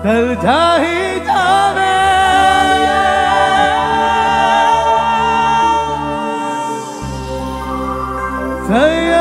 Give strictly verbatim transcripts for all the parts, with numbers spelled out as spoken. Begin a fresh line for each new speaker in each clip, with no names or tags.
ढल जा ही जावे सैया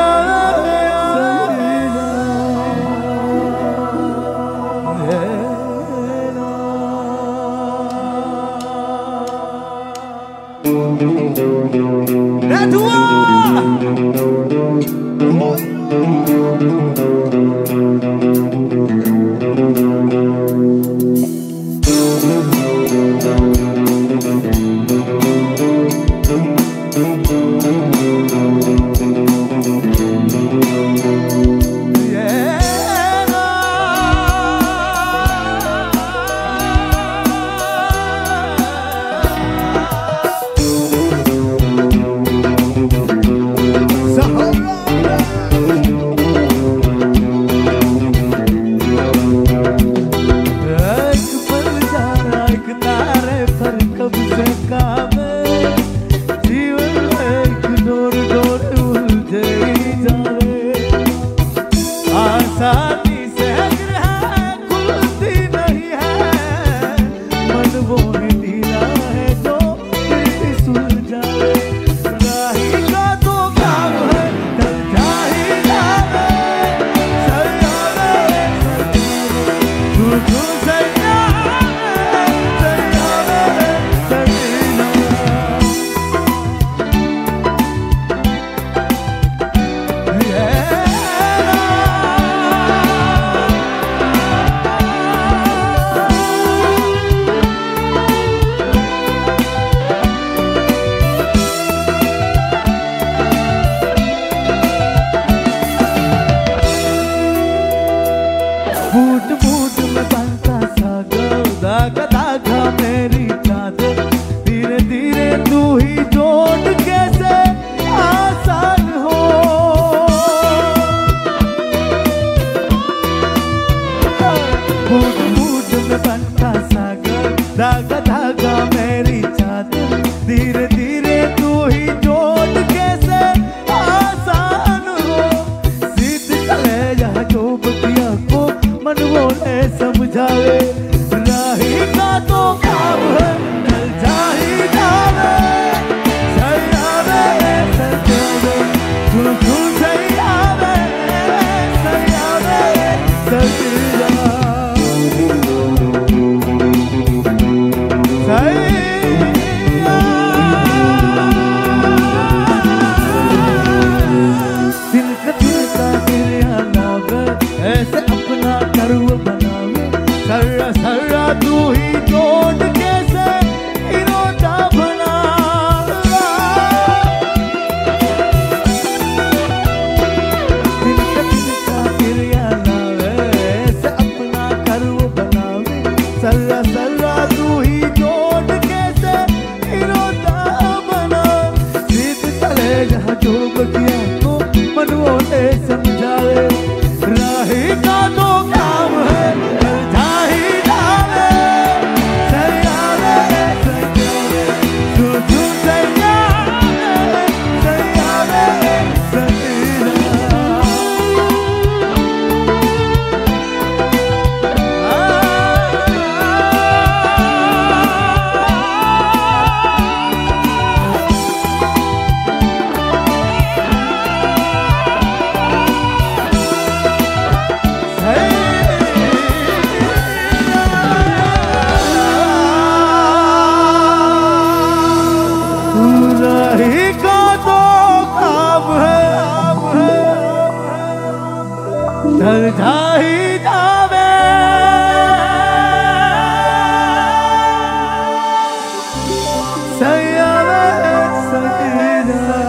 बूट बूट में बनता सागर धागा धागा मेरी चादर धीरे धीरे तू ही जोड़ कैसे आसान हो बूट बूट में बनता सागर धागा धागा मेरी चादर धीरे धीरे तू ही जोड़ कैसे आसान हो सीध चले जा जो बतिया को मन बोले समझावे राही का तो काम है ढल जा ही जावे सैयावे सैयावे झूल झूल सैयावे सैयावे सैया सैया दिल का दिल का दिल लावे ऐसे अपना करूँ सर्रा सर्रा तू ही जोड़ कैसे इरोदा बना दिल का दिल का गिरिया लावे ऐसे अपना करूँ बनावे सर्रा सर्रा तू ही जोड़ कैसे इरोदा बना सीध चले जहाँ जो बतिया को मनवों ने समझावे राही का तो काम है ढल जा ही जावे सैयावे सैया